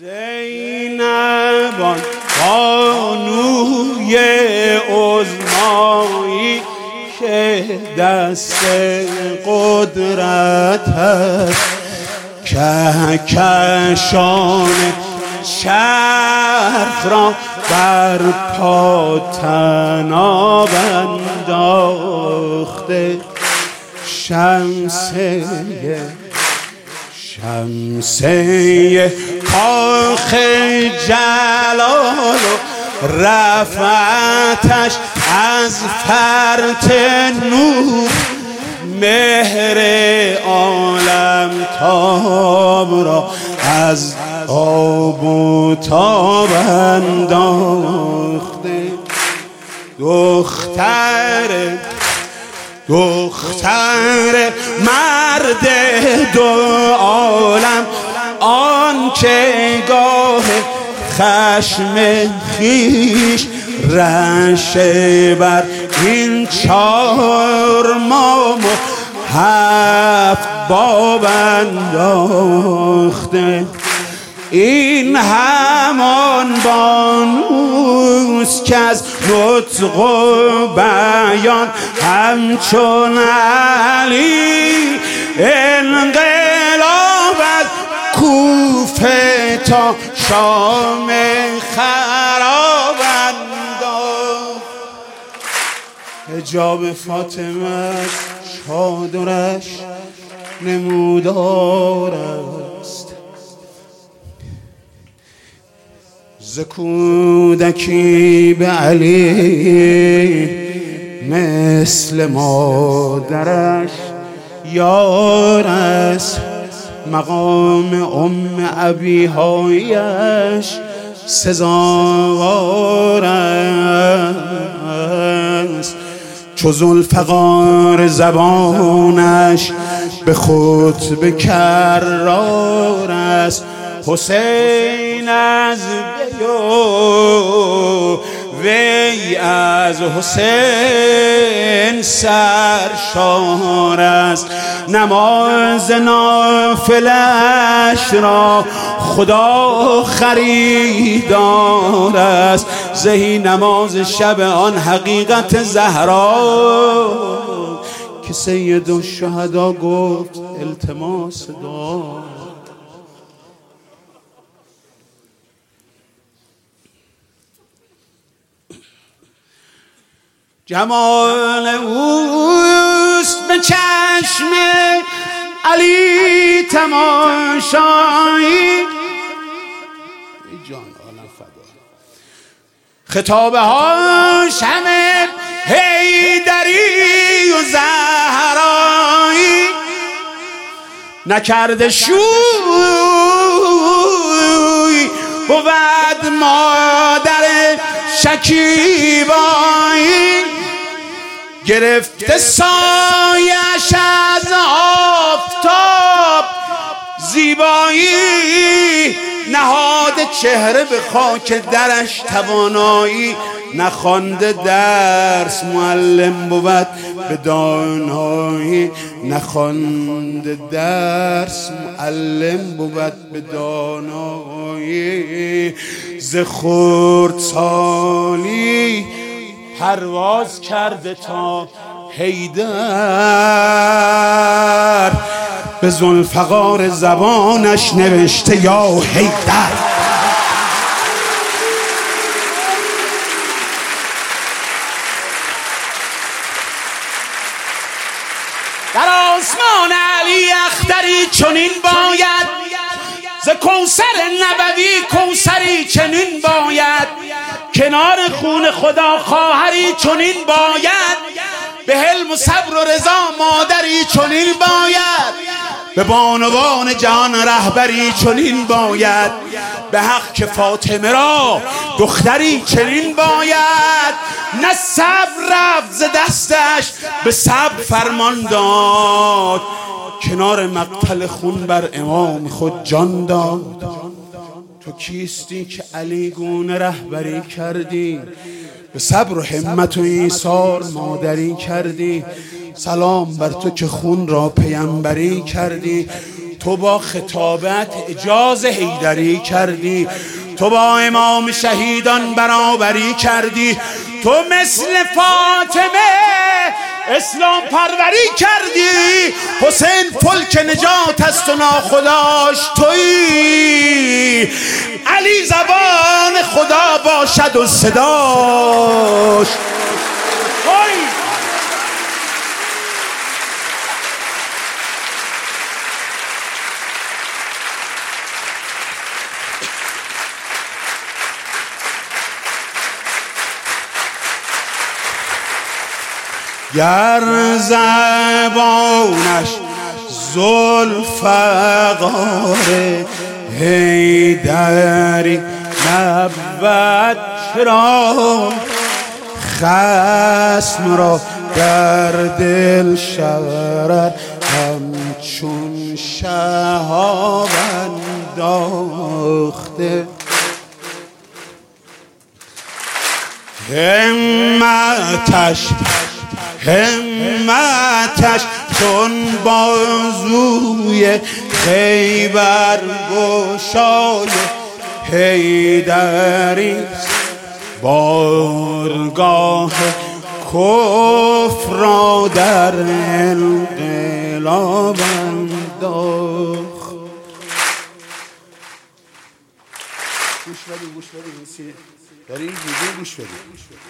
زینب بانوی عظمایی که دست قدرت است، کهکشان شرق را بر پا طناب انداخته. شمسه کاخ جلال و رفعتش از فرط نور، مهر عالم تاب را از آب و تاب انداخته. دختر مرد دو عالم، آن که گاه خشم خیش رشه بر این 4 ماه و 7 باب انداخته. این همان بانوست که از نطق و بیان همچون علی انقلاب از کوفه تا شام خراب انداخت. حجاب فاطمه چادرش نمودار است، ز کودکی به علی مثل مادرش یار است. مقام ابیهایش سزاوار است. چو ذوالفقار زبانش به خطبه کرار است. حسین از وی از حسین سرشار است. نماز نافلش را خدا خریدار است. زهی نماز شب آن حقیقت زهرا که سید الشهدا گفت التماس دعا. جمال اوست به چشم علی تماشایی. جان عالم فدا. خطابه هاش همه حیدری و زهرایی. نکرده شوی بود مادر شکیبایی. گرفته سایش از آفتاب زیبایی. نهاد چهره به خاک درش توانایی. نخوانده درس معلم بود به دانایی. نخوانده درس معلم بود به دانایی. ز خردسالی پرواز کرده تا حیدر. به ذوالفقار زبانش نوشته یا حیدر. در آسمان علی اختری چنین باید، ز کوثر نبوی کوثری چنین باید. کنار خون خدا خواهری چنین باید. به حلم و صبر و رضا مادری چنین باید. به بانوان جهان رهبری چنین باید. به حق که فاطمه را دختری چنین باید. نه صبر رفت ز دستش به صبر فرمان داد. کنار مقتل خون بر امام خود جان داد. تو کیستی که علی گونه رهبری کردی؟ به صبر و همت و ایثار مادری کردی. سلام بر تو که خون را پیامبری کردی. تو با خطابت اجاز حیدری کردی، تو با امام شهیدان برابری کردی، تو مثل فاطمه اسلام پروری کردی. حسین فلک نجات است و ناخداش تویی، علی زبان خدا باشد و صداش تویی. گر زبانش ذوالفقار حیدری نبود، چرا خصم را در دل شورد همچون شهاب انداخته. همتش چون بازوی خیبر گشای حیدری، بارگاه کفر را در انقلاب انداخت. گوش بدید داری اینجوری گوش بدید.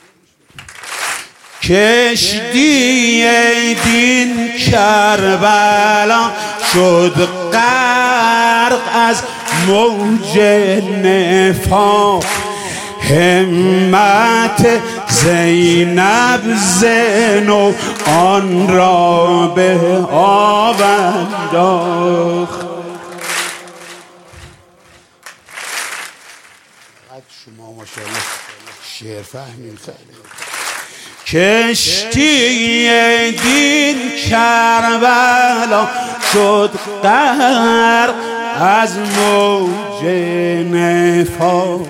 کشتی دین کربلا شد غرق از موج نفاق، همت زینب زنو آن را به آب انداخت. شما ماشاءالله شعر فهمین خیلی. کشتی دین کربلا شد غرق از موج نفاق،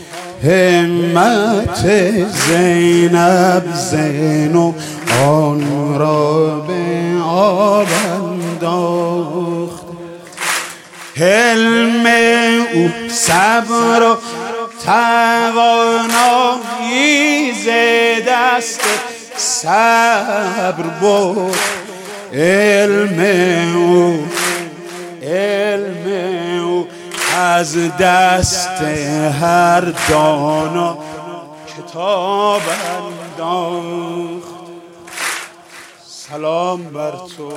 همت زینب زینو آن را به آب انداخت. حلم او صبر و توانایی ز دست صبر بود، علم او از دست هر دانا کتاب انداخت. سلام بر تو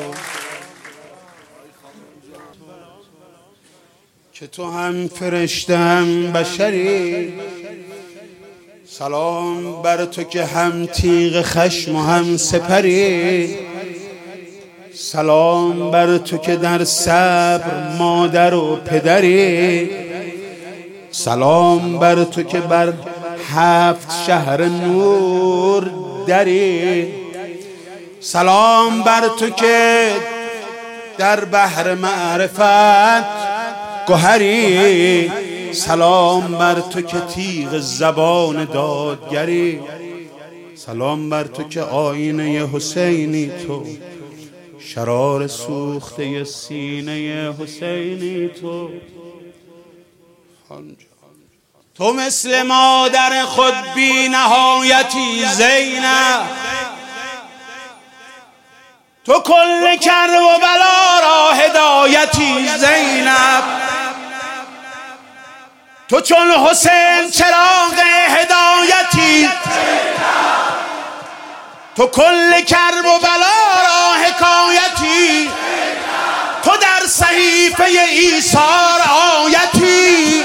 که تو هم فرشته هم بشری، سلام بر تو که هم تیغ خشم و هم سپری، سلام بر تو که در صبر مادر و پدری، سلام بر تو که بر 7 شهر نور دری، سلام بر تو که در بحر معرفت گوهری، سلام بر تو که تیغ زبان دادگری، سلام بر تو که آینه حسینی، تو شرار سوخته سینه حسینی، تو مثل مادر خود بی نهایتی زینب، تو کل کرب و بلا را هدایتی زینب، تو چون حسین چراغ هدایتی، تو کل کرب و بلا را حکایتی، تو در صحیفه ایثار آیتی،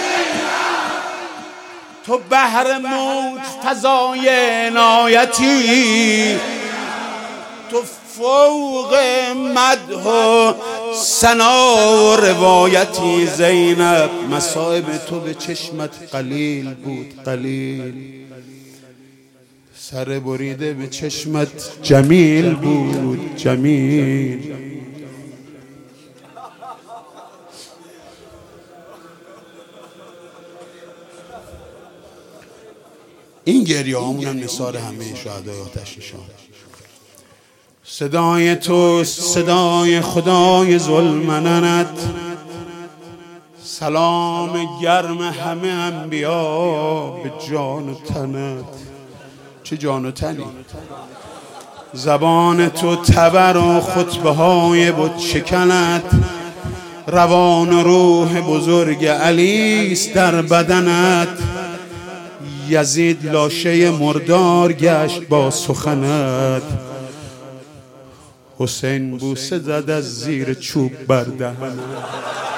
تو بحر موج فضای عنایتی، تو فوق مدح و ثنا و روایتی زینب. مصائب تو به چشمت قلیل بود، قلیل، سر بریده به چشمت جمیل بود، جمیل. این گریه هامون هم نثار همه شهدای آتش نشان. صدای تو صدای خدای ذوالمننت، سلام گرم همه انبیا به جان و تنت. چه جان و تنی؟ زبان تو تبر و خطبه های بت شکنت، روان و روح بزرگ علیست در بدنت. یزید لاشه مردار گشت با سخنت، حسین بوسه زد از زیر چوب بر دهنت.